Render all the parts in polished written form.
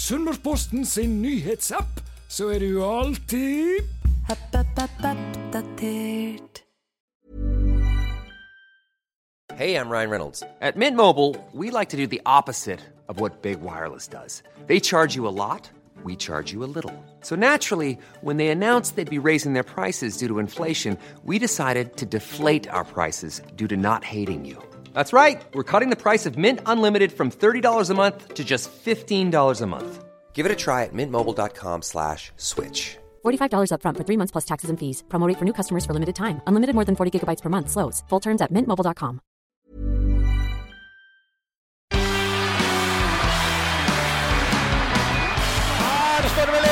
Sunnmørsposten sin nyhetsapp, så du alltid Oppdatert. Hey, I'm Ryan Reynolds. At Mint Mobile, we like to do the opposite of what Big Wireless does. They charge you a lot, we charge you a little. So naturally, when they announced they'd be raising their prices due to inflation, we decided to deflate our prices due to not hating you. That's right. We're cutting the price of Mint Unlimited from $30 a month to just $15 a month. Give it a try at mintmobile.com/switch. $45 up front for 3 months plus taxes and fees. Promo rate for new customers for limited time. Unlimited more than 40 gigabytes per month. Slows full terms at mintmobile.com. Her står det vel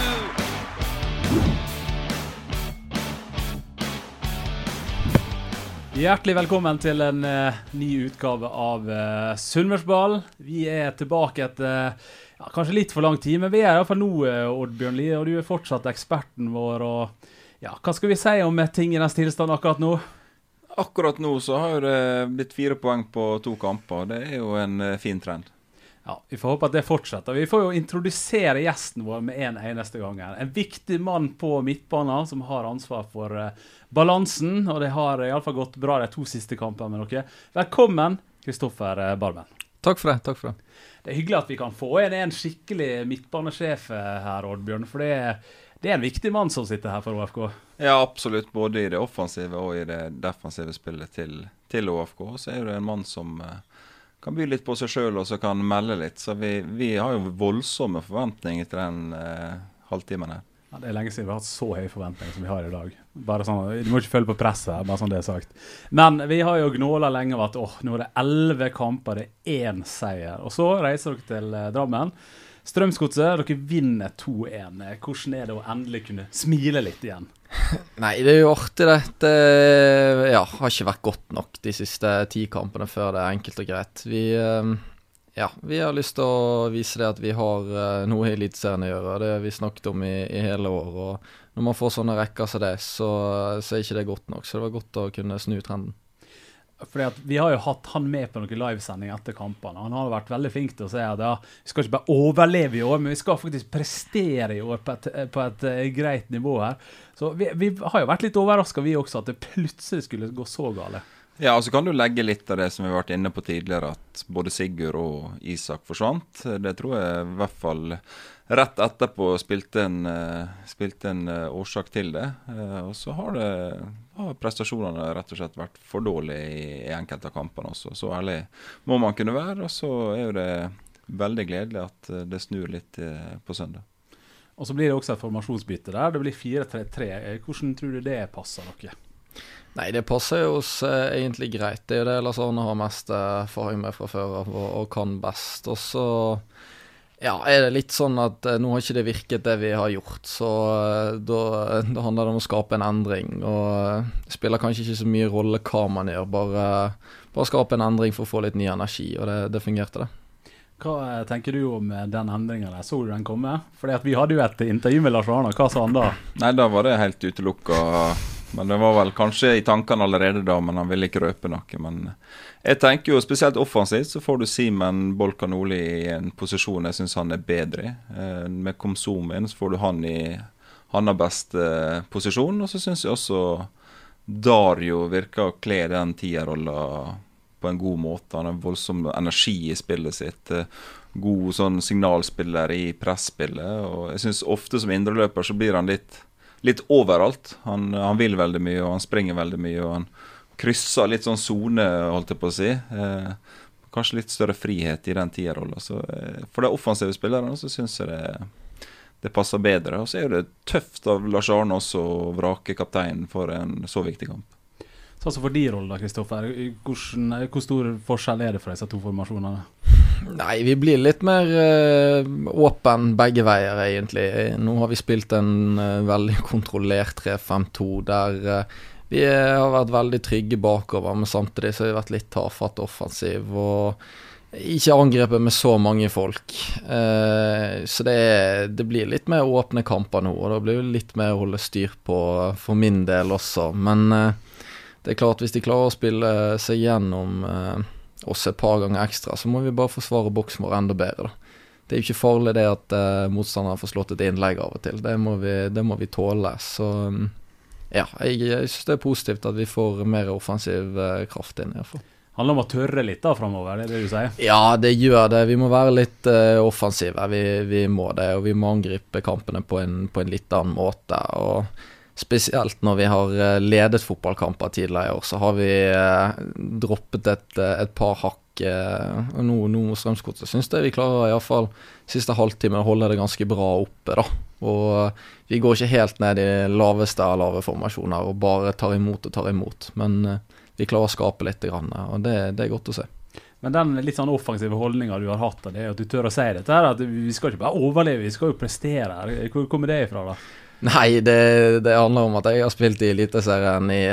1-0. Hjertelig velkommen til en ny utgave av Sunnmørsball. Vi tilbake etter kanskje litt for lang tid, men vi i hvert fall nå, Oddbjørn Lie, og du fortsatt eksperten vår. Og, hva skal vi si om tingenes tilstand akkurat nå? Akkurat nå så har det blitt 4 poeng på 2 kamper. Det jo en fin trend. Ja, vi får håpe at det fortsetter. Vi får jo introdusere gjesten vår med en eneste gang her. En viktig mann på midtbanen som har ansvar for balansen, og det har i alle fall gått bra de 2 siste kampene med dere. Velkommen, Kristoffer Barmen. Takk for det. Det hyggelig at vi kan få en skikkelig midtbanesjef her, Oddbjørn, for det en viktig mann som sitter her for ÅFK. Ja, absolutt. Både i det offensive og i det defensive spillet til ÅFK. Så det en mann som kan by litt på seg selv og så kan melde litt. Så vi har jo voldsomme forventninger til den halvtimen her. Ja, det lenge siden vi har hatt så høye forventninger som vi har i dag. Bare sånn, du må ikke følge på presset her, bare sånn det sagt. Men vi har jo gnålet lenge av at nå det 11 kamper, det 1 seier. Og så reiser dere til Drammen. Strømsgodset, dere vinner 2-1. Hvordan det å endelig kunne smile litt igjen? Nei, det jo artig det. Det har ikke vært godt nok de siste 10 kampene før det enkelt og greit. Vi har lyst til å vise det at vi har noe i eliteserien å gjøre. Det har vi snakket om i hele år, og når man får sånne rekker som det, så ikke det godt nok. Så det var godt å kunne snu trenden. Fordi at vi har jo hatt han med på noen livesending etter kampene. Han har vært veldig flink til å si at vi skal ikke bare overleve i år, men vi skal faktisk prestere i år på et greit nivå her. Så vi har jo vært litt overrasket vi også, at det plutselig skulle gå så gale. Ja, og så kan du legge litt av det som vi har vært inne på tidligere, at både Sigurd og Isak forsvant. Det tror jeg i hvert fall rett etterpå spilte en årsak til det. Og så har prestasjonene rett og slett vært for dårlige i enkelte av kampene også. Så ærlig må man kunne være, og så jo det veldig gledelig at det snur litt på søndag. Og så blir det også et formasjonsbytte der. Det blir 4-3-3. Hvordan tror du det passer dere? Nei, det passer jo oss egentlig greit. Det jo det Lars Arne har mest erfaring med fra før av og kan best. Og så det litt sånn at nå har ikke det virket det vi har gjort, så da handler det om å skape en endring. Og det spiller kanskje ikke så mye rolle hva man gjør, bare skape en endring for å få litt ny energi, og det fungerte det. Hva tenker du om den endringen der? Så du den komme? Fordi at vi hadde jo et intervju med Lars Arne. Hva sa han da? Nei, da var det helt utelukket. Men det var vel kanskje i tankene allerede da, men han ville ikke røpe noe. Men jeg tenker jo spesielt offensivt, så får du Simen Bolkanoli i en posisjon jeg synes han bedre i. Med Komsom inn, så får du han har best posisjon, og så synes jeg også Dario virker å kle den tierrollen på en god måte. Han har voldsom energi i spillet sitt, god sånn signalspiller i pressspillet, og jeg synes ofte som indreløper så blir han litt overalt. Han vil veldig mye, og han springer veldig mye, og han krysser litt sånn zone, holdt jeg på å si. Kanskje litt større frihet i den tierrollen. Så for de offensive spillerne så synes jeg det passer bedre. Og så jo det tøft av Lars Arne også å vrake kapteinen for en så viktig kamp. Så altså for de rollene, Kristoffer, hvor stor forskjell det for disse 2 formasjonene? Nei, vi blir litt mer åpen begge veier egentlig. Nå har vi spilt en veldig kontrollert 3-5-2 der vi har vært veldig trygge bakover, men samtidig så har vi vært litt tafatt offensiv og ikke angrepet med så mange folk. Så det blir litt mer åpne kamper nå, og da blir det litt mer å holde styr på for min del også. Men det klart, hvis de klarer å spille seg gjennom oss et par ganger ekstra, så må vi bare forsvare boksen vår enda bedre da. det er jo ikke farlig det at motstanderen får slått et innlegg av og til. Det må vi tåle. Så ja, jeg synes det er positivt at vi får mer offensiv kraft inn i hvert fall. Handler om å tørre litt da fremover, det er det du sier? Ja, det gjør det. Vi må være litt offensive. Vi må det, og vi må angripe kampene på en litt annen måte. Og spesielt når vi har ledet fotballkamper tidligere i år, så har vi droppet et par hakk. Og nå mot Strømsgodset synes jeg vi klarer i hvert fall siste halvtime å holde det ganske bra oppe da. Og vi går ikke helt ned i laveste av lave formasjoner og bare tar imot, men vi klarer å skape litt grann, og det er godt å se. Men den litt sånn offensive holdningen du har hatt, det er at du tør å si dette her, at vi skal ikke bare overleve, vi skal jo prestere. Hvor kommer det ifra da? Nei, det handler om at jeg har spilt i Eliteserien i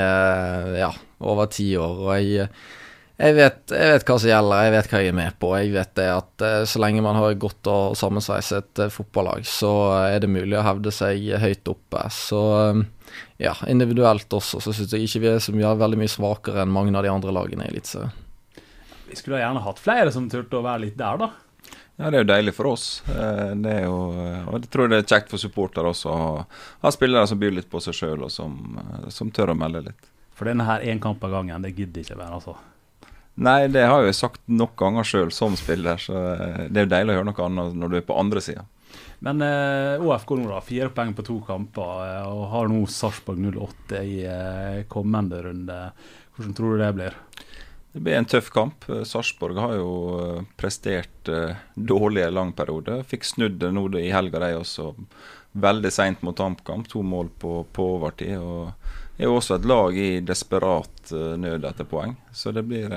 over 10 år, og jeg vet hva som gjelder, jeg vet hva jeg er med på. Jeg vet det at så lenge man har et godt og sammensveiset fotballag, så er det mulig å hevde seg høyt oppe. Så ja, individuelt også, så synes jeg ikke vi er så veldig mye svakere enn mange av de andre lagene i Eliteserien. Vi skulle gjerne hatt flere som turte å være litt der da. Ja, det er jo deilig for oss. Det er jo, og jeg tror det er kjekt for supportere også å ha spillere som byr litt på seg selv og som tør å melde litt. For denne her en kamp av gangen, det gidder ikke være altså. Nei, det har jeg jo sagt nok ganger selv som spiller, så det er jo deilig å høre noe annet når du er på andre siden. Men ÅFK nå da, 4 poeng på 2 kamper, og har nå Sarpsborg 08 i kommende runde. Hvordan tror du det blir? Det blir en tøff kamp. Sarpsborg har jo prestert dårlig i lang periode. Fikk snudd det nå i helga de også. Veldig sent mot HamKam, 2 mål på overtid, og er jo også et lag i desperat nød etter poeng. Så det blir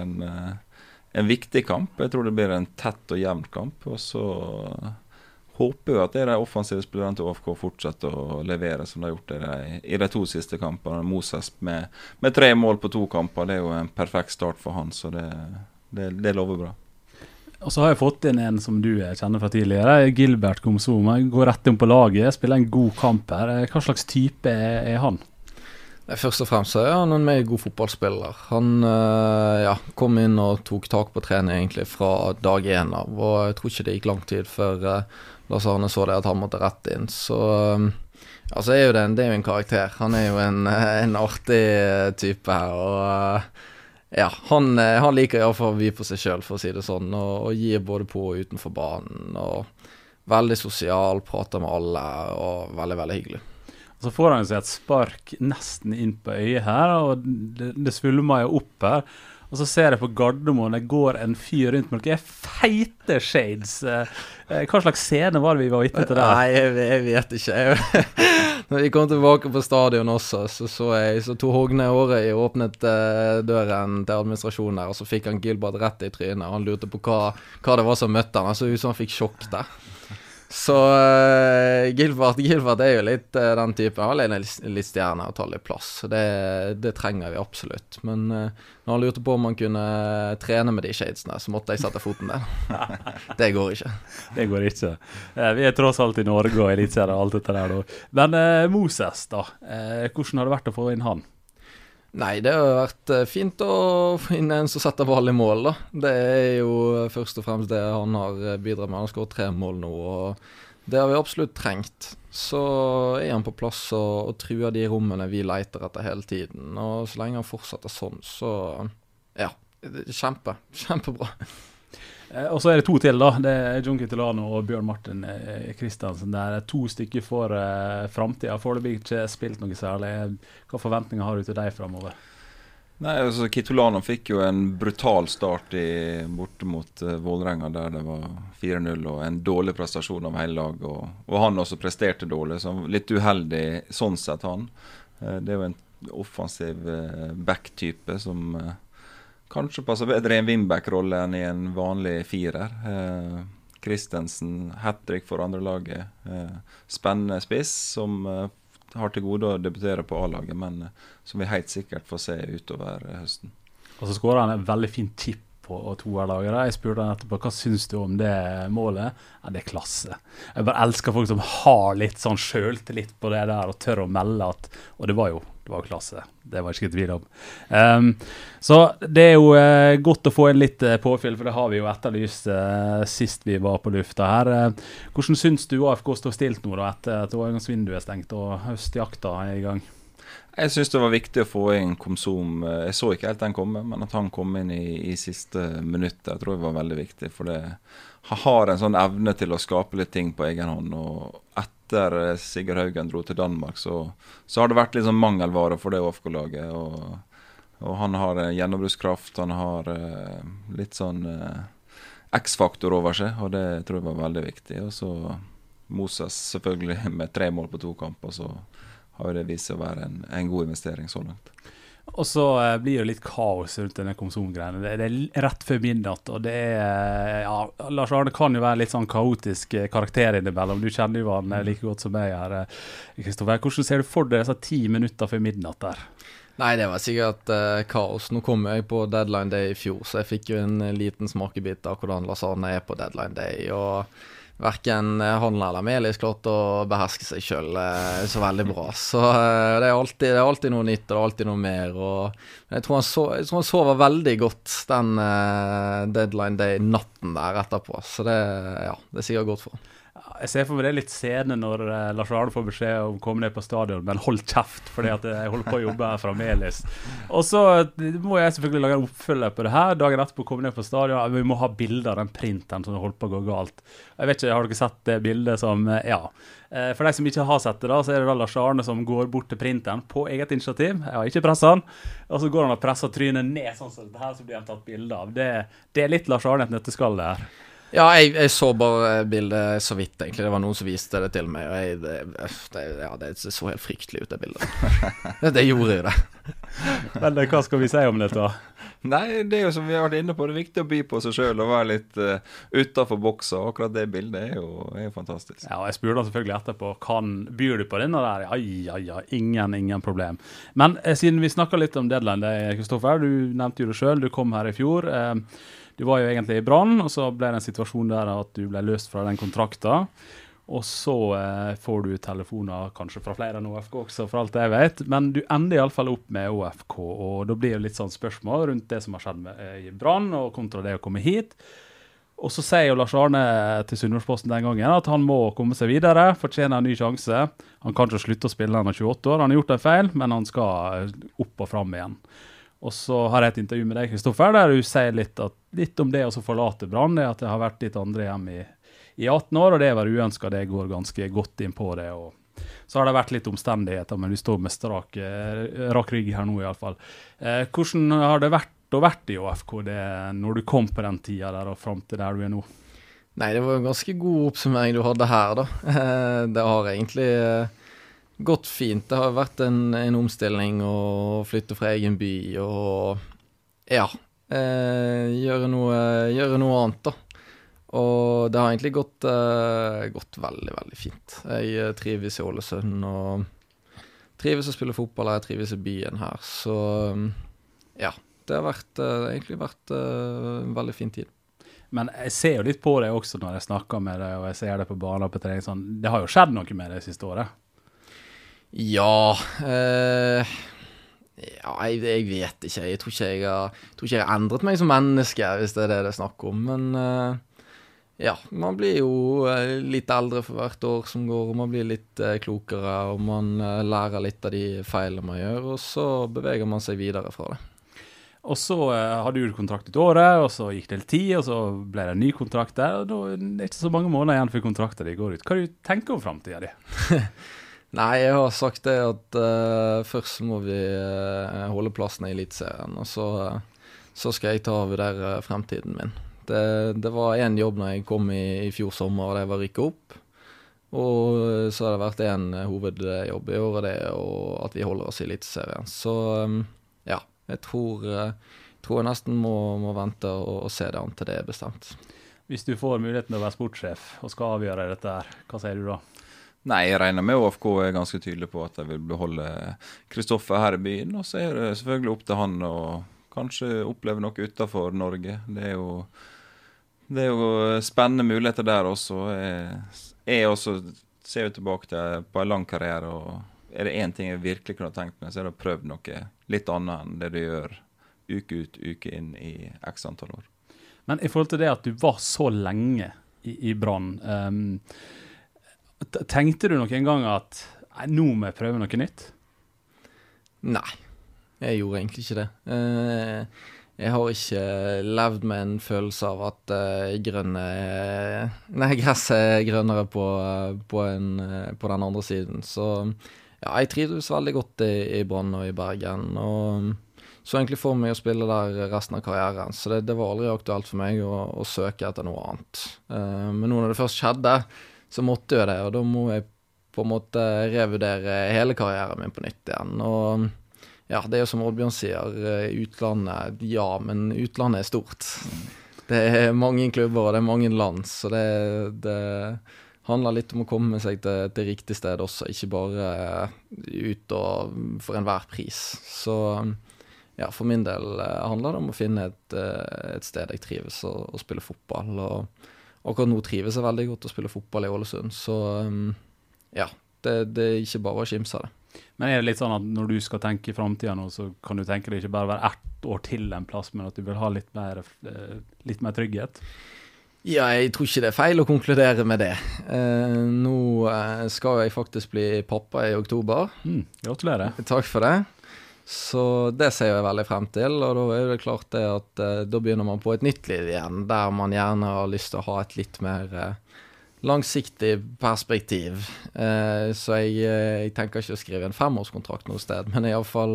en viktig kamp. Jeg tror det blir en tett og jevn kamp, og så håper jeg at det er de offensive spillerne til ÅFK fortsetter å levere som de har gjort det i de 2 siste kampene. Moses med 3 mål på 2 kamper, det er jo en perfekt start for han, så det lover bra. Og så har jeg fått inn en som du kjenner fra tidligere, Gilbert Komsom. Går rett inn på laget, spiller en god kamp her. Hva slags type er han? Først og fremst er han en mer god fotballspiller. Han kom inn og tok tak på trening egentlig fra dag 1 av, og jeg tror ikke det gikk lang tid før Lars Arne så det at han måtte rett inn. Så altså det er jo en karakter. Han er jo en artig type her, og han liker i hvert fall å by på seg selv, for å si det sånn, og gir både på og utenfor banen, og veldig sosial, prater med alle, og veldig, veldig hyggelig. Så får han jo seg et spark nesten inn på øyet her, og det svulmer jo opp her. Og så ser jeg på Gardermoen, det går en fyr rundt med noen feite shades. Hva slags scene var det vi var vitne til der? Nei, jeg vet ikke. Når vi kom tilbake på stadion også, så tog Hogne Årøy og åpnet døren til administrasjonen der, og så fikk han Gilbert rett i trynet. Han lurte på hva det var som møtte han, så ut som han fikk sjokk der. Så Gilbert er jo litt den typen. Han er litt stjerne og tar litt plass. Det trenger vi absolutt. Men når han lurte på om han kunne trene med de shadesene, så måtte jeg sette foten der. Det går ikke. Det går ikke. Vi er tross alt i Norge og elitserie og alt dette der da. Men Moses da, hvordan har det vært å få inn han? Nei, det har vært fint å finne en som setter ball i mål da. Det er jo først og fremst det han har bidratt med. Han har skåret 3 mål nå, og det har vi absolutt trengt. Så er han på plass og truer de rommene vi leter etter hele tiden. Og så lenge han fortsetter sånn, så ja, kjempebra. Og så er det 2 til da, det er John Kitolano og Bjørn Martin Kristiansen. Det er 2 stykker for fremtiden. Foreløpig ikke spilt noe særlig. Hva forventninger har du til deg fremover? Nei, altså Kitolano fikk jo en brutal start borte mot Vålerenga, der det var 4-0 og en dårlig prestasjon av hele lag, og han også presterte dårlig, så litt uheldig sånn sett han. Det er jo en offensiv back-type som kanskje passer bedre i en wingback-rolle enn i en vanlig 4. Christensen, hat-trick for andre laget. Spennende spiss som har til gode å debutere på A-laget, men som vi helt sikkert får se utover høsten. Og så skårer han en veldig fin tipp på toerlaget. Jeg spurte han etterpå, hva synes du om det målet? Ja, det klasse. Jeg bare elsker folk som har litt sånn selvtillit på det der, og tør å melde at, og det var jo klasse. Det var ikke tvil om. Så det jo godt å få en litt påfyll, for det har vi jo etterlyst sist vi var på lufta her. Hvordan synes du AFK står stilt nå da, etter at overgangsvinduet er stengt og høstjakta er i gang? Jeg synes det var viktig å få inn Komsom. Jeg så ikke helt den komme, men at han kom inn i siste minuttet, jeg tror det var veldig viktig, for han har en sånn evne til å skape litt ting på egen hånd, og etter Sigurd Haugen dro til Danmark, så har det vært litt sånn mangelvare for det AFK-laget, og han har gjennombruddskraft, han har litt sånn X-faktor over seg, og det tror jeg var veldig viktig. Og så Moses selvfølgelig med 3 mål på 2 kamper, så har det vist seg å være en god investering så langt. Og så blir det litt kaos rundt denne Komsom-greiene. Det er rett før midnatt, og det Lars Arne kan jo være litt sånn kaotisk karakter innimellom. Du kjenner jo han like godt som jeg her, Kristoffer. Hvordan ser du for deg disse 10 minutter før midnatt der? Nei, det var sikkert kaos. Nå kom jeg på Deadline Day i fjor, så jeg fikk jo en liten smakebit av hvordan Lars Arne på Deadline Day, og hverken han eller Melis klart å beherske seg selv så veldig bra. Så det er alltid noe nytt, og det er alltid noe mer. Og jeg tror han sover veldig godt den Deadline Day-natten der etterpå. Så det er sikkert godt for han. Jeg ser for meg det litt scene når Lars Arne får beskjed om å komme ned på stadion, men hold kjeft, fordi at jeg holder på å jobbe her fra Melis. Og så må jeg selvfølgelig lage en oppfølge på det her. Dagen etterpå komme ned på stadion, vi må ha bilder av den printen som holder på å gå galt. Jeg vet ikke, har dere sett det bildet som, for de som ikke har sett det da, så er det da Lars Arne som går bort til printen på eget initiativ. Jeg har ikke presset han, og så går han og presser trynet ned sånn som det her, så blir han tatt bilder av. Det er litt Lars Arne et nøtteskall det her. Ja, jeg så bare bildet så vidt egentlig. Det var noen som viste det til meg, og det så helt fryktelig ut det bildet. Det gjorde jo det. Men hva skal vi si om det da? Nei, det er jo som vi har vært inne på, det er viktig å by på seg selv og være litt utenfor boksen, og akkurat det bildet er jo fantastisk. Ja, og jeg spurte selvfølgelig etterpå, byr du på denne der? Ja, ingen problem. Men siden vi snakket litt om deadline, Kristoffer, du nevnte jo det selv, du kom her i fjor, du var jo egentlig i Brann, og så ble det en situasjon der at du ble løst fra den kontrakten. Og så får du telefoner kanskje fra flere enn OFK også, for alt jeg vet. Men du ender i alle fall opp med OFK, og da blir det litt sånn spørsmål rundt det som har skjedd i Brann, og kontra det å komme hit. Og så sier jo Lars Arne til Sunnmørsposten den gangen at han må komme seg videre, fortjener en ny sjanse. Han kan ikke slutte å spille når han er 28 år, han har gjort en feil, men han skal opp og frem igjen. Og så har jeg et intervju med deg, Kristoffer, der du sier litt om det å forlate Brann, det at det har vært litt andre hjem i 18 år, og det var uønsket, det går ganske godt inn på det. Og så har det vært litt omstendigheter, men du står med rak rygg her nå i alle fall. Hvordan har det vært i AFK når du kom på den tiden der og frem til der du er nå? Nei, det var en ganske god oppsummering du hadde her da. Det har egentlig gått fint. Det har vært en omstilling å flytte fra egen by og gjøre noe annet da. Og det har egentlig gått veldig, veldig fint. Jeg trives i Ålesund og trives å spille fotball, jeg trives i byen her. Så det har egentlig vært en veldig fin tid. Men jeg ser jo litt på det også når jeg snakker med deg, og jeg ser det på banen på trening. Sånn, det har jo skjedd noe med det siste året. Ja, jeg vet ikke. Jeg tror ikke jeg har endret meg som menneske, hvis det er det snakker om. Men man blir jo litt eldre for hvert år som går, og man blir litt klokere, og man lærer litt av de feilene man gjør, og så beveger man seg videre fra det. Og så hadde du kontrakt ut året, og så gikk det litt tid, og så ble det en ny kontrakt der, og da er det ikke så mange måneder igjen før kontrakten din går ut. Hva du tenker om fremtiden din? Nei, jeg har sagt det at først må vi holde plassen i Elitserien, og så skal jeg vurdere fremtiden min. Det var en jobb når jeg kom i fjor sommer, og det var rykke opp. Og så har det vært en hovedjobb i året, det og at vi holder oss i Elitserien. Så jeg tror jeg nesten må vente og se det an til det er bestemt. Hvis du får muligheten til å være sportssjef og skal avgjøre dette her, hva sier du da? Nei, jeg regner med OFK er ganske tydelig på at jeg vil beholde Kristoffer her i byen, og så er det selvfølgelig opp til han å kanskje oppleve noe utenfor Norge. Det er jo spennende muligheter der også. Jeg også ser jo tilbake til på en lang karriere, og er det en ting jeg virkelig kunne tenkt meg, så er det å prøve noe litt annet enn det du gjør uke ut, uke inn i x antall år. Men i forhold til det at du var så lenge i Brann, tenkte du noen gang at nå må jeg prøve noe nytt? Nei, jeg gjorde egentlig ikke det. Jeg har ikke levd med en følelse av at gresset er grønnere på den andre siden. Så ja, jeg trivdes veldig godt i Brann og i Bergen, og så egentlig for meg å spille der resten av karrieren. Så det var aldri aktuelt for meg å søke etter noe annet. Men nå når det først skjedde, så måtte jeg det, og da må jeg på en måte revurdere hele karrieren min på nytt igjen. Og ja, det er jo som Oddbjørn sier, utlandet, ja, men utlandet er stort. Det er mange klubber, og det er mange land, så det handler litt om å komme seg til riktig sted også, ikke bare ut og for enhver pris. Så ja, for min del handler det om å finne et sted jeg trives og spille fotball, og akkurat nå trives jeg veldig godt å spille fotball i Ålesund, så ja, det er ikke bare å kimse av det. Men er det litt sånn at når du skal tenke i fremtiden nå, så kan du tenke det ikke bare være 1 år til en plass, men at du vil ha litt mer trygghet? Ja, jeg tror ikke det er feil å konkludere med det. Nå skal jeg faktisk bli pappa i oktober. Gratulerer. Takk for det. Så det ser jeg veldig frem til, og da er det klart det at da begynner man på et nytt liv igjen, der man gjerne har lyst til å ha et litt mer langsiktig perspektiv. Så jeg tenker ikke å skrive en 5-årskontrakt noe sted, men i alle fall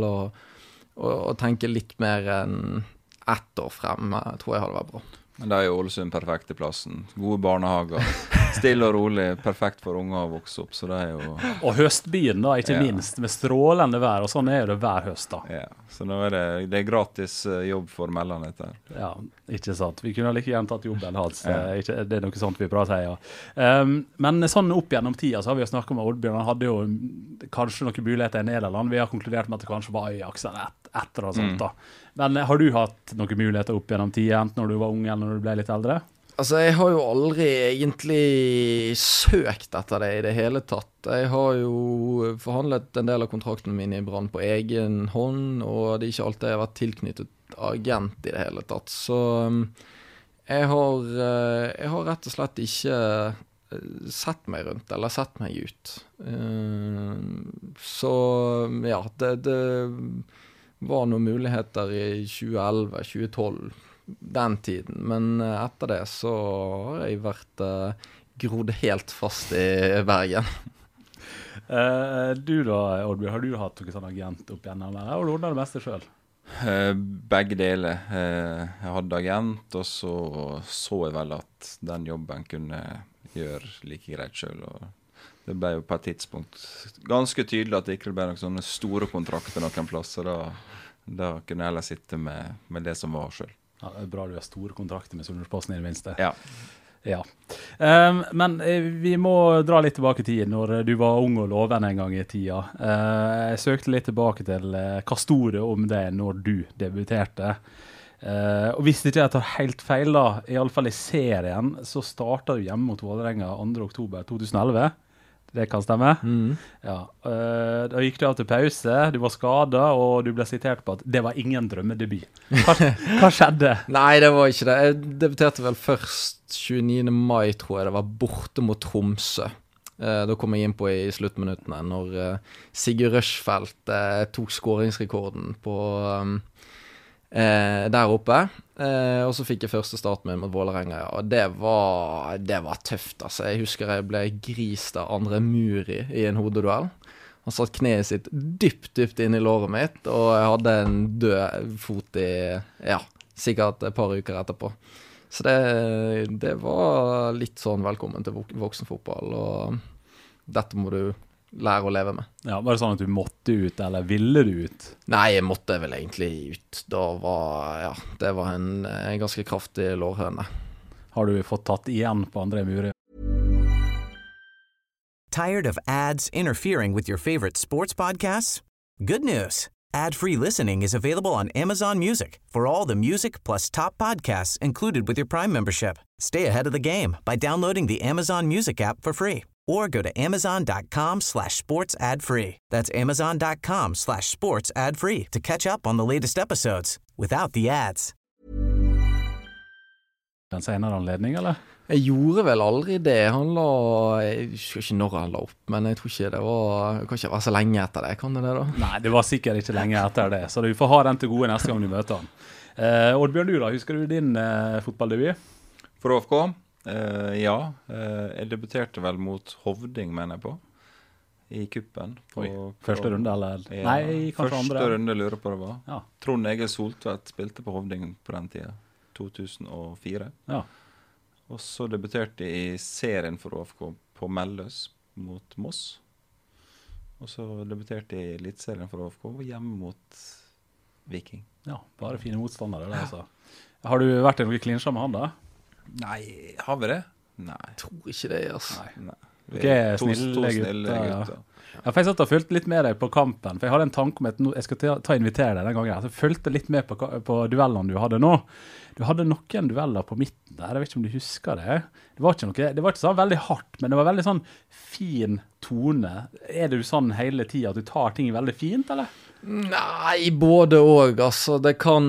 å tenke litt mer enn 1 år frem, tror jeg hadde vært bra. Men det er jo Ålesund perfekt i plassen. Gode barnehager, stille og rolig, perfekt for unger å vokse opp, så det er jo... Og høstbyen da, ikke minst, med strålende vær, og sånn er jo det hver høst da. Ja, så nå er det er gratis jobb for mellom dette. Ja, ikke sant. Vi kunne like gjerne tatt jobben hans, det er noe sånt vi prøver å si, ja. Men sånn opp gjennom tida, så har vi jo snakket om Oddbjørn, han hadde jo kanskje noen muligheter i Nederland, vi har konkludert med at det kanskje var Ajax etter og sånt da. Men har du hatt noen muligheter opp gjennom tida, enten når du var ung eller når du ble litt eldre? Altså, jeg har jo aldri egentlig søkt etter det i det hele tatt. Jeg har jo forhandlet en del av kontraktene mine i Brann på egen hånd, og det er ikke alltid jeg har vært tilknyttet agent i det hele tatt. Så jeg har rett og slett ikke sett meg rundt, eller sett meg ut. Så ja, det var noen muligheter i 2011-2012, den tiden, men etter det så har jeg vært grodd helt fast i Bergen. Du da, Oddbjørn, har du hatt noen sånn agent opp igjennom, eller har du ordnet det meste selv? Begge deler. Jeg hadde agent, og så jeg vel at den jobben kunne gjøre like greit selv, og det ble jo på et tidspunkt ganske tydelig at det ikke ble noen sånne store kontrakter noen plasser, da kunne jeg heller sitte med det som var selv. Ja, det er bra du har store kontrakter med Sunnmørsposten i det minste. Ja. Ja. Men vi må dra litt tilbake i tiden, når du var ung og loven en gang i tida. Jeg søkte litt tilbake til hva sto det om det når du debuterte. Og hvis ikke jeg tar helt feil da, i alle fall i serien, så startet du hjemme mot Vålerenga 2. oktober 2011. Det kan stemme. Ja. Da gikk du av til pause, du var skadet, og du ble sitert på at det var ingen drømmedebut. Hva skjedde? Nei, det var ikke det. Jeg debuterte vel først 29. mai, tror jeg det var, borte mot Tromsø. Da kom jeg inn på i sluttminuttene, når Sigurd Røsfeldt tok skåringsrekorden på... der oppe, og så fikk jeg første starten min mot Vålerenga, ja, og det var tøft, altså. Jeg husker jeg ble grist av Andre Muri i en hodeduell. Han satt kneet sitt dypt inn i låret mitt, og jeg hadde en død fot i, ja, sikkert et par uker etterpå. Så det var litt sånn velkommen til voksenfotball, og dette må du lære å leve med. Ja, var det sånn at du måtte ut, eller ville du ut? Nei, jeg måtte vel egentlig ut. Det var en ganske kraftig lårhøne. Har du fått tatt igjen på Andre Muri? Tired of ads interfering with your favorite sports podcasts? Good news. Ad-free listening is available on Amazon Music for all the music plus top podcasts included with your Prime membership. Stay ahead of the game by downloading the Amazon Music app for free or go to amazon.com/sports ad-free. That's amazon.com/sports ad-free to catch up on the latest episodes without the ads. En senere anledning, eller? Jeg gjorde vel aldri det. Jeg husker ikke når han la opp, men jeg tror ikke det kan ikke være så lenge etter det, kan det da? Nei, det var sikkert ikke lenge etter det, så du får ha den til gode neste gang du møter han. Oddbjørn, du da, husker du din fotballdebut? For ÅFK? Ja. Jeg debuterte vel mot Hovding, mener jeg på, i kuppen. Første runde, eller? Ja, Nei, kanskje andre? Første runde lurer på det var. Ja. Trond Egil Soltvedt spilte på Hovding på den tiden, 2004. Ja. Og så debuterte jeg i serien for ÅFK på Melløs mot Moss. Og så debuterte jeg i elitserien for ÅFK hjemme mot Viking. Ja, bare fine motstandere der, altså. Har du vært i noen klinsjer med han da? Nei, har vi det? Nei. Jeg tror ikke det, altså. Nei. Vi er snille gutter. Ja, for jeg satt og følte litt med deg på kampen, for jeg hadde en tanke om at jeg skal invitere deg den gangen. Jeg følte litt med på duellene du hadde nå. Du hadde noen dueller på midten der, jeg vet ikke om du husker det. Det var ikke så veldig hardt, men det var veldig sånn fin tone. Er det sånn hele tiden at du tar ting veldig fint, eller? Nei, både og, altså. Det kan,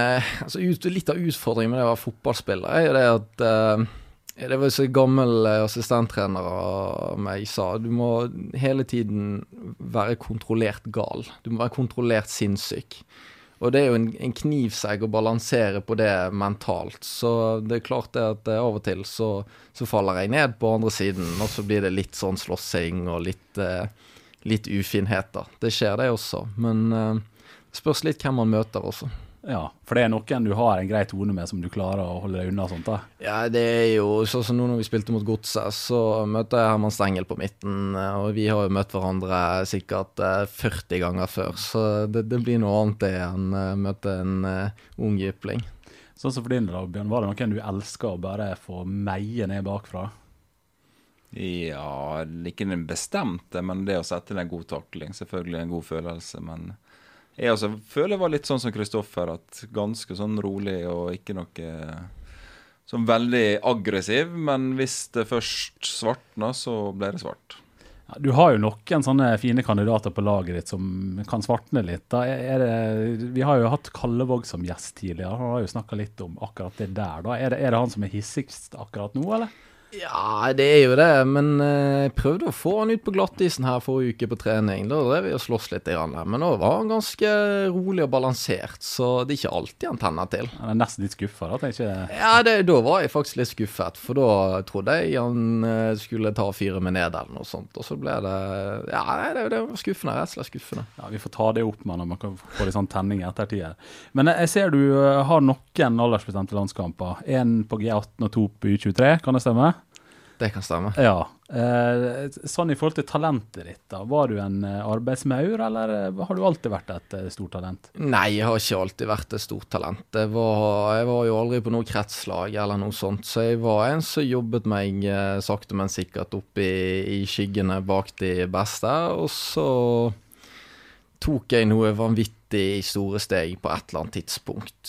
litt av utfordringen med det å være fotballspiller er jo det at det var så gammel assistenttrener av meg sa, du må hele tiden være kontrollert gal. Du må være kontrollert sinnssyk. Og det er jo en knivsegg å balansere på det mentalt. Så det er klart det at av og til så faller jeg ned på andre siden, og så blir det litt sånn slåssing og litt ufinheter. Det skjer det også, men det spørs litt hvem man møter også. Ja, for det er noen du har en grei tone med som du klarer å holde deg unna og sånt da? Ja, det er jo sånn som nå når vi spilte mot Godset, så møter jeg Herman Stengel på midten, og vi har jo møtt hverandre sikkert 40 ganger før, så det blir noe annet det enn møte en ung jypling. Sånn som for din da, Bjørn, var det noen du elsker å bare få meie ned bakfra? Ja, ikke den bestemte, men det å sette en god takling, selvfølgelig en god følelse, men jeg også føler jeg var litt sånn som Kristoffer, at ganske sånn rolig og ikke noe sånn veldig aggressiv, men hvis det først svartna, så ble det svart. Ja, du har jo noen sånne fine kandidater på laget ditt som kan svartne litt. Da vi har jo hatt Kallevåg som gjest tidligere, han har jo snakket litt om akkurat det der. Da. Er det han som er hissigst akkurat nå, eller? Ja, det er jo det, men jeg prøvde å få han ut på glattisen her forrige uke på trening. Da drev vi og slåss litt grann her, men nå var han ganske rolig og balansert, så det er ikke alltid han tenner til. Han er nesten litt skuffet, da, tenker jeg. Ja, da var jeg faktisk litt skuffet, for da trodde jeg han skulle ta fyre med ned eller noe sånt, og så ble det, ja, det var skuffende, rett og slett skuffende. Ja, vi får ta det opp med når man kan få litt sånn tenning etter tid. Men jeg ser du har noen aldersbestemte landskamper, en på G18 og 2 på U23, kan det stemme? Det kan stemme. Ja. Sånn i forhold til talentet ditt da, var du en arbeidsmaur, eller har du alltid vært et stort talent? Nei, jeg har ikke alltid vært et stort talent. Jeg var jo aldri på noe kretslag eller noe sånt, så jeg var en som jobbet meg sakte men sikkert opp i skyggene bak de beste, og så tok jeg noe vanvittig store steg på et eller annet tidspunkt.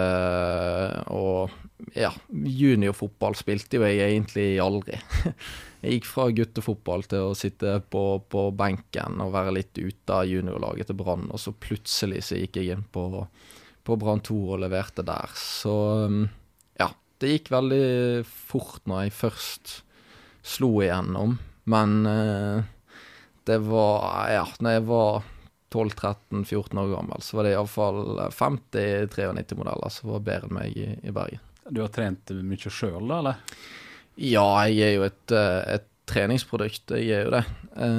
Og ja, juniorfotball spilte jo jeg egentlig aldri. Jeg gikk fra guttefotball til å sitte på benken og være litt ute av juniorlaget til Brann, og så plutselig så gikk jeg inn på Brann 2 og leverte der. Så ja, det gikk veldig fort når jeg først slo igjennom, men det var, ja, når jeg var 12-13-14 år gammel, så var det i alle fall 50-93 modeller som var bedre enn meg i Bergen. Du har trent mye selv da, eller? Ja, jeg er jo et treningsprodukt, jeg er jo det.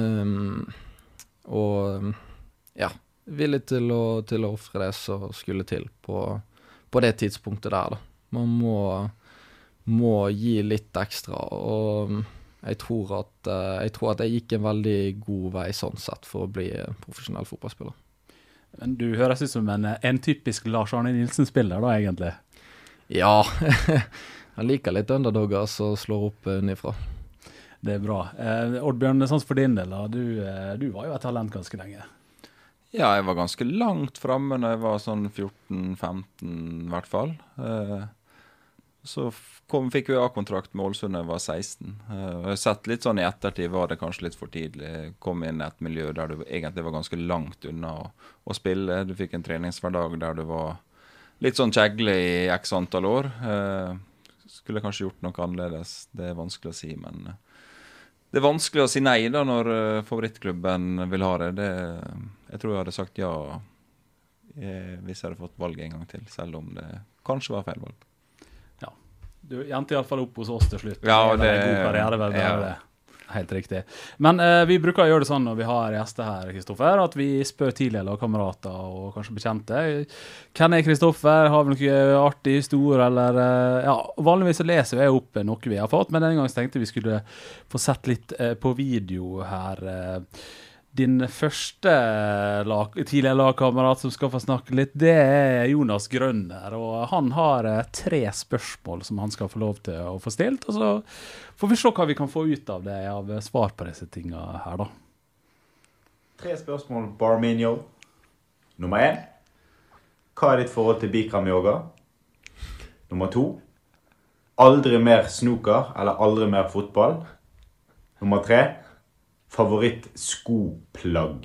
Og ja, villig til å offre det som skulle til på det tidspunktet der da. Man må gi litt ekstra, og jeg tror at jeg gikk en veldig god vei sånn sett for å bli profesjonell fotballspiller. Men du høres ut som en typisk Lars Arne Nilsen-spiller da, egentlig. Ja, jeg liker litt underdogger som slår opp unnifra. Det er bra. Oddbjørn, sånn for din del, du var jo et talent ganske lenge. Ja, jeg var ganske langt fremme når jeg var sånn 14-15 i hvert fall. Så fikk vi A-kontrakt med Ålesund da jeg var 16. Jeg har sett litt sånn i ettertid var det kanskje litt for tidlig. Jeg kom inn i et miljø der du egentlig var ganske langt unna å spille. Du fikk en treningshverdag der du var litt sånn kjegle i x antall år. Skulle kanskje gjort noe annerledes. Det er vanskelig å si, men det er vanskelig å si nei da når favorittklubben vil ha det. Jeg tror jeg hadde sagt ja hvis jeg hadde fått valget en gang til, selv om det kanskje var feil valg. Ja, du endte i alle fall opp hos oss til slutt. Ja, det er en god karriere, vel, ja. det. Helt riktig. Men vi bruker å gjøre det sånn når vi har gjester her, Kristoffer, at vi spør tidligere lagkamerater og kanskje bekjente. Hvem er Kristoffer? Har vi noe artig historie? Eller, ja, vanligvis så leser jeg opp noe vi har fått, men denne gangen tenkte vi skulle få sett litt på video her. Din første tidligere lagkamerat som skal få snakke litt, det er Jonas Grønner, og han har 3 spørsmål som han skal få lov til å få stilt, og så får vi se hva vi kan få ut av det av svar på disse tingene her da. 3 spørsmål, Barminho. Nummer 1. Hva er ditt forhold til Bikram-yoga? Nummer 2. Aldri mer snooker eller aldri mer fotball. Nummer 3. Favoritt-skoplagg.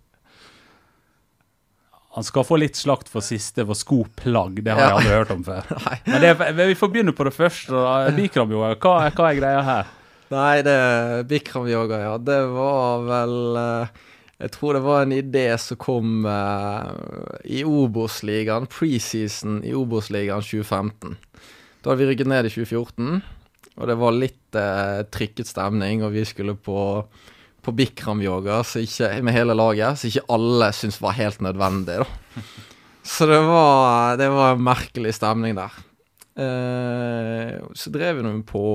Han skal få litt slakt for siste for skoplagg, det har jeg aldri hørt om før. Men vi får begynne på det første. Bikram-yoga, hva er greia her? Nei, Bikram-yoga, ja, det var vel... Jeg tror det var en idé som kom i Obos-ligaen, preseason i Obos-ligaen 2015. Da hadde vi rykket ned i 2014, og det var litt trykket stemning, og vi skulle på Bikram-yoga med hele laget, så ikke alle syntes var helt nødvendig da. Så det var en merkelig stemning der. Så drev vi noen på...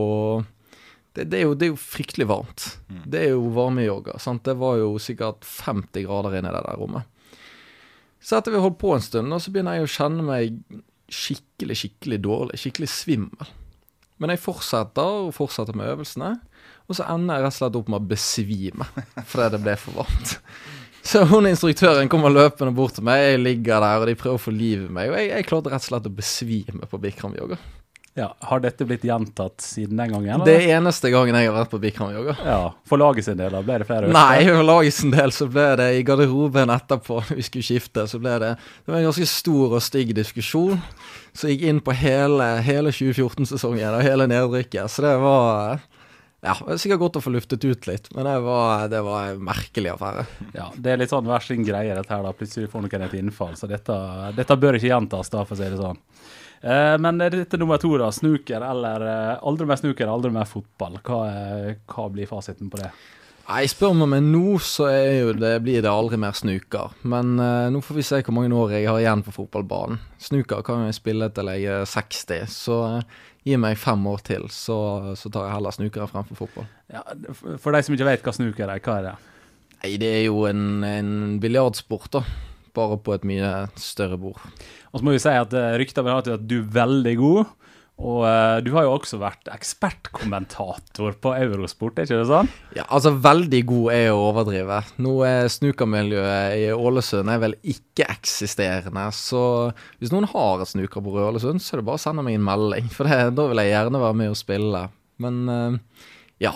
Det er jo fryktelig varmt. Det er jo varmeyoga, sant? Det var jo sikkert 50 grader inne i det der rommet. Så etter vi holdt på en stund, så begynner jeg å kjenne meg skikkelig dårlig, skikkelig svimmel. Men jeg fortsetter med øvelsene, og så ender jeg rett og slett opp med å besvime, fordi det ble for varmt. Så instruktøren kommer løpende bort til meg, jeg ligger der, og de prøver å få liv i meg, og jeg klarte rett og slett å besvime på Bikram-yoga. Ja, har dette blitt gjentatt siden den gangen? Eller? Det er eneste gangen jeg har vært på Bikram-yoga. Ja, for laget sin del, ble det flere øvelser? Nei, for laget sin del så ble det i garderoben etterpå, vi skulle skifte, så ble det var en ganske stor og stygg diskusjon, så jeg gikk inn på hele 2014-sesongen og hele nedrykket, så det var... Ja, det er sikkert godt å få luftet ut litt, men det var en merkelig affære. Ja, det er litt sånn hver sin greie dette her da, plutselig får noen et innfall, så dette bør ikke gjentas da, for å si det sånn. Men dette nummer 2 da, snooker eller aldri mer snooker, aldri mer fotball. Hva blir fasiten på det? Nei, spør meg nå, så blir det aldri mer snooker. Men nå får vi se hvor mange år jeg har igjen på fotballbanen. Snooker kan jeg spille til jeg er 60, så gi meg 5 år til, så tar jeg heller snooker fremfor fotball. Ja, for de som ikke vet hva snooker er, hva er det? Nei, det er jo en billiardsport da, bare på et mye større bord. Og så må vi si at ryktet vil ha til at du er veldig god, og du har jo også vært ekspertkommentator på Eurosport, er ikke det sånn? Ja, altså veldig god er å overdrive. Nå er snookermiljøet i Ålesund vel ikke eksisterende, så hvis noen har et snookerbord i Ålesund, så er det bare å sende meg en melding, for da vil jeg gjerne være med og spille. Men ja,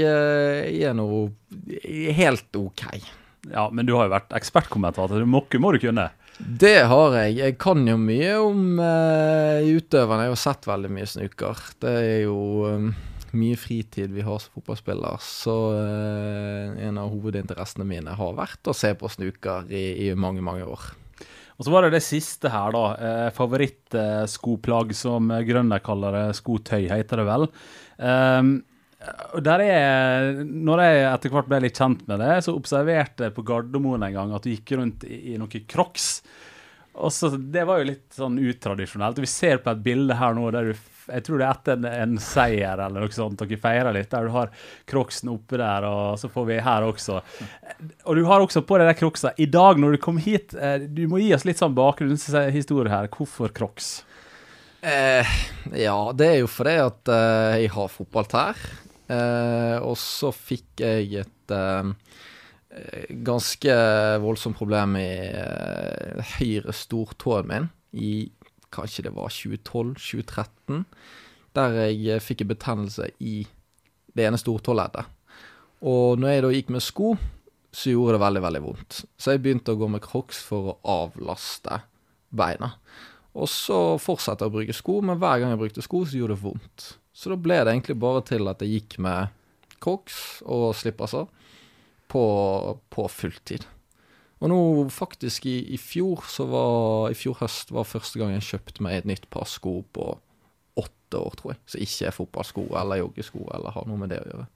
jeg er nå helt ok. Ja, men du har jo vært ekspertkommentator, må du kunne? Det har jeg. Jeg kan jo mye om utøverne. Jeg har sett veldig mye snooker. Det er jo mye fritid vi har som fotballspiller, så en av hovedinteressene mine har vært å se på snooker i mange, mange år. Og så var det siste her da, favorittskoplagg som Grønner kaller det, skotøy heter det vel. Og når jeg etter hvert ble litt kjent med det, så observerte jeg på Gardermoen en gang at du gikk rundt i noen Crocs. Og så det var jo litt sånn utradisjonelt. Vi ser på et bilde her nå der jeg tror det er etter en seier eller noe sånt, dere feirer litt, der du har Crocsen oppe der, og så får vi her også. Og du har også på deg de Crocsa. I dag når du kom hit, du må gi oss litt sånn bakgrunnshistorie her. Hvorfor Crocs? Ja, det er jo fordi at jeg har fotballtær. Og så fikk jeg ganske voldsomt problem i høyre stortåen min i, kanskje det var 2012-2013, der jeg fikk en betennelse i det ene stortåleddet. Og når jeg da gikk med sko, så gjorde det veldig, veldig vondt. Så jeg begynte å gå med Crocs for å avlaste beina. Og så fortsatte jeg å bruke sko, men hver gang jeg brukte sko, så gjorde det vondt. Så da ble det egentlig bare til at jeg gikk med Crocs og slipperser på fulltid. Og nå faktisk i fjor høst var første gang jeg kjøpte meg et nytt par sko på 8 år, tror jeg. Så ikke fotballsko eller joggesko eller har noe med det å gjøre.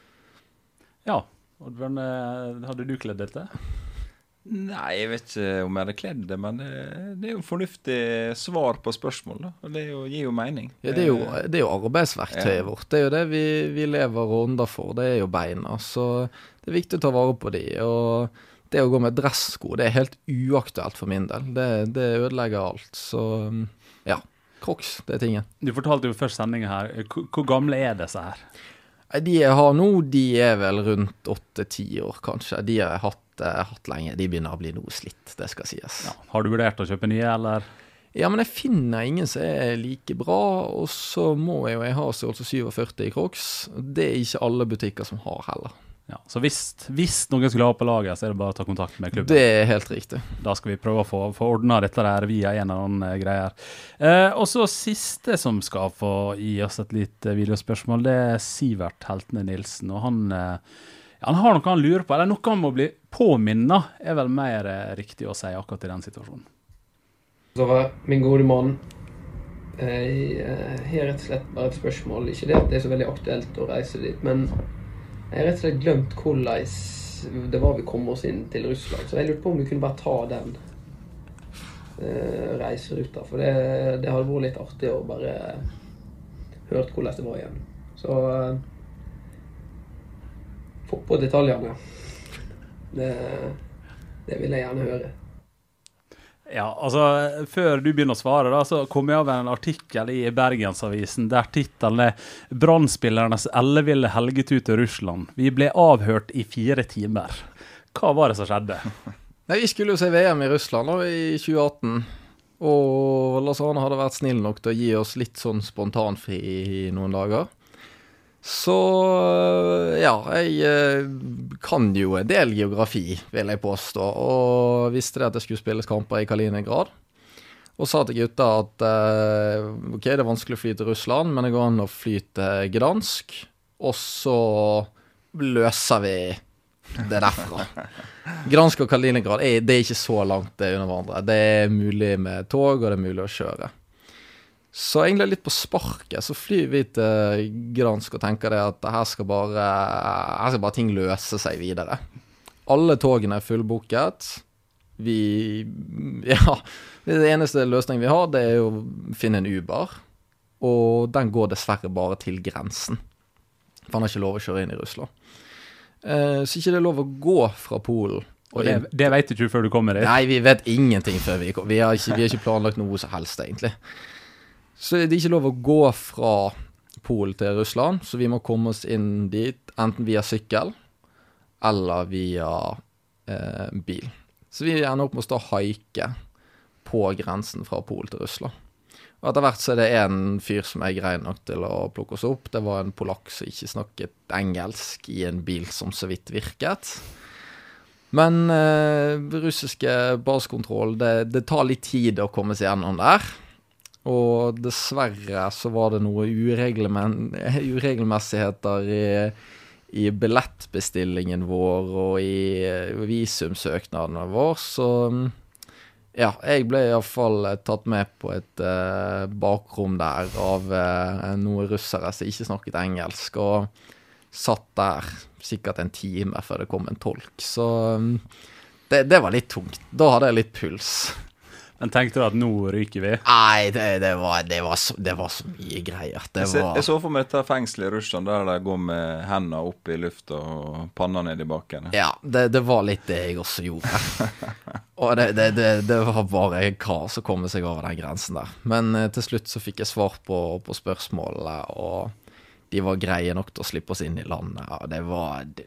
Ja, Oddbjørn, hadde du kledd dette? Nei, jeg vet ikke om jeg hadde kledd det, men det er jo fornuftig svar på spørsmål, da. Og det gir jo mening. Ja, det er jo arbeidsverktøyet vårt. Det er jo det vi lever og ånder for. Det er jo beina. Så det er viktig å ta vare på de. Og det å gå med dressko, det er helt uaktuelt for min del. Det ødelegger alt. Så ja, Crocs, det er tingen. Du fortalte jo først sendingen her. Hvor gamle er disse her? De jeg har nå, de er vel rundt 8-10 år, kanskje. De har jeg hatt lenge. De begynner å bli noe slitt, det skal sies. Ja. Har du vurdert å kjøpe nye, eller? Ja, men jeg finner ingen som er like bra, og så må jeg ha størrelse 47 i Crocs. Det er ikke alle butikker som har heller. Ja, så hvis noen skulle ha på laget, så er det bare å ta kontakt med klubben. Det er helt riktig. Da skal vi prøve å få ordnet dette der via en eller annen greier. Og så siste som skal få gi oss et litt videospørsmål, det er Sivert Heltene Nilsen, og han har noe han lurer på, eller noe han må bli påminnet, er vel mer riktig å si akkurat i den situasjonen. Så min gode mann, jeg har rett og slett bare et spørsmål, ikke det at det er så veldig aktuelt å reise dit, men jeg har rett og slett glemt hvordan det var vi kom oss inn til Russland, så jeg lurte på om vi kunne bare ta den reiseruta, for det hadde vært litt artig å bare hørt hvordan det var igjen. Så få på detaljene. Det vil jeg gjerne høre. Ja, altså, før du begynner å svare da, så kom jeg av en artikkel i Bergensavisen der titelen er «Brannspillernes elleville helgetur til Russland. Vi ble avhørt i 4 timer». Hva var det som skjedde? Nei, vi skulle jo se VM i Russland da, i 2018, og Lars Arne hadde vært snill nok til å gi oss litt sånn spontanfri i noen dager. Så ja, jeg kan jo en del geografi, vil jeg påstå, og visste det at jeg skulle spille kamper i Kaliningrad. Og sa til gutta at ok, det er vanskelig å fly til Russland, men det går an å fly til Gdansk, og så løser vi det derfra. Gdansk og Kaliningrad, det er ikke så langt under hverandre. Det er mulig med tog, og det er mulig å kjøre. Så egentlig litt på sparket, så flyr vi til Gdansk og tenker det at her skal bare ting løse seg videre. Alle togene er fullboket. Det eneste løsningen vi har, det er å finne en Uber, og den går dessverre bare til grensen. For han har ikke lov å kjøre inn i Russland. Så ikke det er lov å gå fra Polen. Og det vet du ikke før du kommer dit? Nei, vi vet ingenting før vi kommer. Vi har ikke planlagt noe som helst, egentlig. Så det er ikke lov å gå fra Polen til Russland, så vi må komme oss inn dit, enten via sykkel, eller via bil. Så vi ender opp med å stå og haike på grensen fra Polen til Russland. Og etter hvert så er det en fyr som er grei nok til å plukke oss opp. Det var en polakk som ikke snakket engelsk i en bil som så vidt virket. Men russiske baskontroll, det tar litt tid å komme seg gjennom der. Og dessverre så var det noe uregelmessigheter i billettbestillingen vår og i visumsøknadene vår, så ja, jeg ble i hvert fall tatt med på et bakrom der av noen russere som ikke snakket engelsk, og satt der sikkert en time før det kom en tolk, så det var litt tungt. Da hadde jeg litt puls. Men tenkte du at nå ryker vi? Nei, det var så mye greier. Jeg så for meg dette fengselet i Russland, der de går med hendene opp i lufta og panna ned i bakken. Ja, det var litt det jeg også gjorde. Og det var bare hva som kom seg over den grensen der. Men til slutt så fikk jeg svar på spørsmålene, og de var greie nok til å slippe oss inn i landet. Og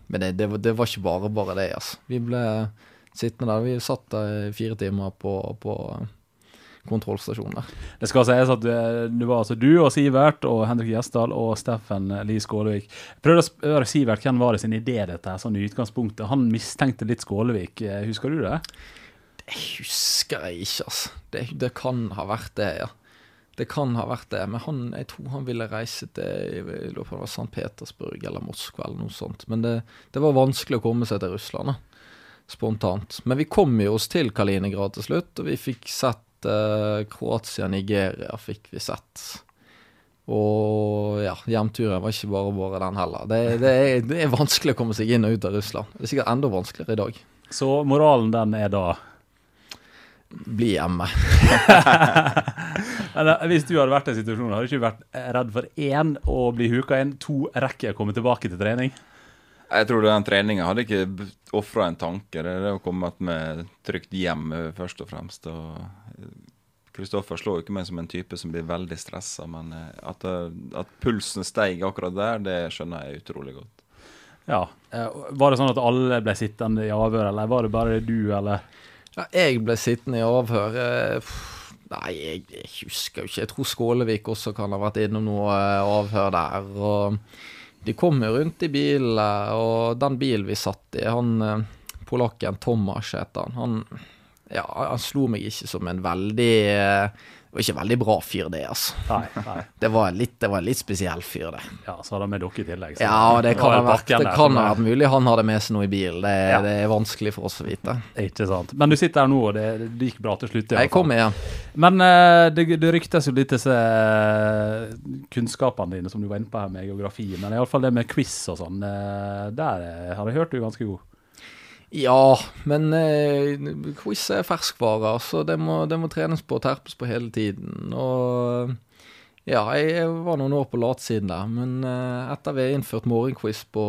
Men det var ikke bare det, altså. Vi ble sittende der, vi satt der 4 timer på kontrollstasjonen der. Det skal sies at det var altså du og Sivert og Henrik Gjesdal og Steffen Lie Skålevik. Jeg prøvde å spørre Sivert hvem var det sin idé dette her, sånn i utgangspunktet. Han mistenkte litt Skålevik. Husker du det? Det husker jeg ikke, altså. Det kan ha vært det, ja. Det kan ha vært det, men jeg tror han ville reise til St. Petersburg eller Moskva eller noe sånt. Men det var vanskelig å komme seg til Russland, da. Spontant. Men vi kom jo oss til Kaliningrad til slutt, og vi fikk sett Kroatia, Nigeria fikk vi sett. Og ja, hjemturen var ikke bare den heller. Det er vanskelig å komme seg inn og ut av Russland. Det er sikkert enda vanskeligere i dag. Så moralen den er da? Bli hjemme. Hvis du hadde vært i en situasjon, hadde du ikke vært redd for 1 å bli huka inn, 2 rekker å komme tilbake til trening? Jeg tror den treningen hadde ikke offret en tanke. Det er det å komme med trygt hjem først og fremst. Kristoffer slår jo ikke meg som en type som blir veldig stresset, men at pulsen steg akkurat der, det skjønner jeg utrolig godt. Ja, var det sånn at alle ble sittende i avhør, eller var det bare du, eller? Ja, jeg ble sittende i avhør. Nei, jeg husker jo ikke. Jeg tror Skålevik også kan ha vært innom noe avhør der, og de kom jo rundt i bilen, og den bilen vi satt i, polakken Tomasz heter han slo meg ikke som en veldig, det var ikke veldig bra fyr det, altså. Nei. Det var en litt spesiell fyr det. Ja, så hadde han med dere i tillegg. Ja, det kan ha vært mulig han hadde med seg noe i bilen. Det er vanskelig for oss å vite. Ikke sant. Men du sitter her nå, og det gikk bra til slutt. Jeg kom igjen. Men det ryktes jo litt disse kunnskapene dine som du var inne på her med geografi, men i alle fall det med quiz og sånn, der har jeg hørt du ganske god. Ja, men quiz er ferskvare, så det må trenes på og terpes på hele tiden. Og ja, jeg var noen år på latsiden der, men etter vi har innført morgenquiz på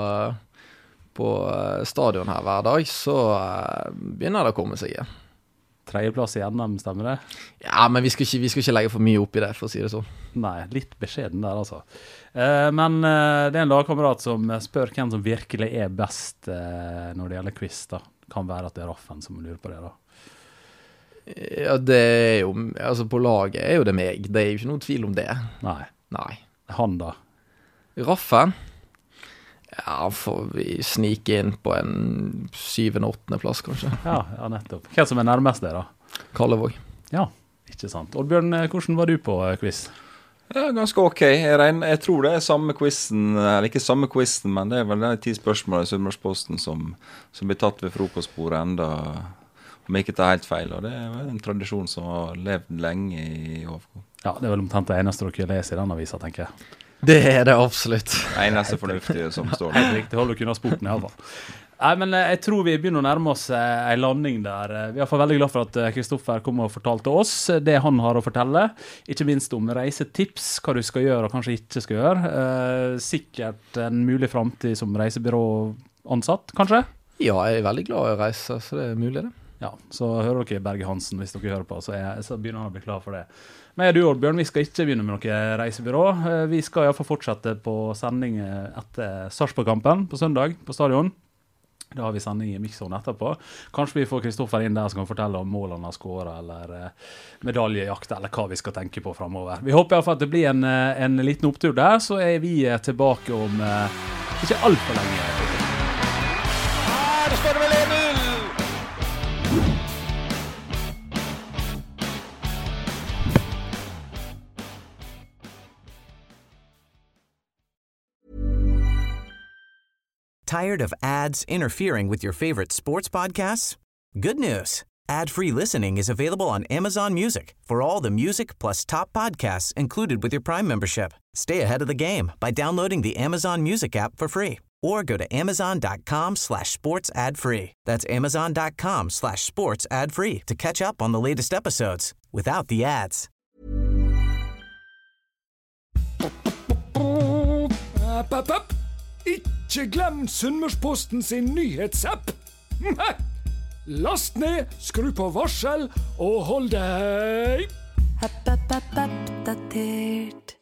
stadion her hver dag, så begynner det å komme seg igjen. 3. plass i NM, stemmer det? Ja, men vi skal ikke legge for mye opp i det, for å si det sånn. Nei, litt beskjeden der altså. Men det er en lagkamerat som spør hvem som virkelig er best når det gjelder quiz da. Kan være at det er Raffen som lurer på det da. Ja, det er jo, altså på laget er jo det meg. Det er jo ikke noen tvil om det. Nei. Han da? Raffen? Ja, får vi snike inn på en 7. og 8. plass, kanskje. Ja, nettopp. Hvem som er nærmest det, da? Kallevåg. Ja, ikke sant. Oddbjørn, hvordan var du på quiz? Ja, ganske ok. Jeg tror det er samme quizen, eller ikke samme quizen, men det er vel de 10 spørsmålene i Sunnmørsposten som blir tatt ved frokostbordet enda, om ikke det er helt feil. Og det er en tradisjon som har levd lenge i HFK. Ja, det er vel omtrent det eneste dere leser i den avisen, tenker jeg. Det er det absolutt. Det eneste fornuftige som står. Helt riktig, hold dere unna sporten i alle fall. Nei, men jeg tror vi begynner å nærme oss en landing der. Vi er i hvert fall veldig glad for at Kristoffer kom og fortalte oss det han har å fortelle. Ikke minst om reisetips, hva du skal gjøre og kanskje ikke skal gjøre. Sikkert en mulig fremtid som reisebyråansatt, kanskje? Ja, jeg er veldig glad i å reise, så det er mulig det. Ja, så hører dere Berge Hansen hvis dere hører på, så begynner han å bli klar for det. Men du, Oddbjørn, vi skal ikke begynne med noe reisebyrå. Vi skal i hvert fall fortsette på sending etter Sarpsborg-kampen på søndag på stadion. Da har vi sending i Mixzone etterpå. Kanskje vi får Kristoffer inn der som kan fortelle om målene av skåret, eller medaljejakt, eller hva vi skal tenke på fremover. Vi håper i hvert fall at det blir en liten opptur der, så er vi tilbake om ikke alt for lenge. Her står det vel 1-0! Tired of ads interfering with your favorite sports podcasts? Good news. Ad-free listening is available on Amazon Music for all the music plus top podcasts included with your Prime membership. Stay ahead of the game by downloading the Amazon Music app for free or go to amazon.com/sports ad-free. That's amazon.com/sports ad-free to catch up on the latest episodes without the ads. Up. Ikke glem Sunnmørsposten sin nyhetsapp. Last ned, skru på varsel og hold deg. Oppdatert.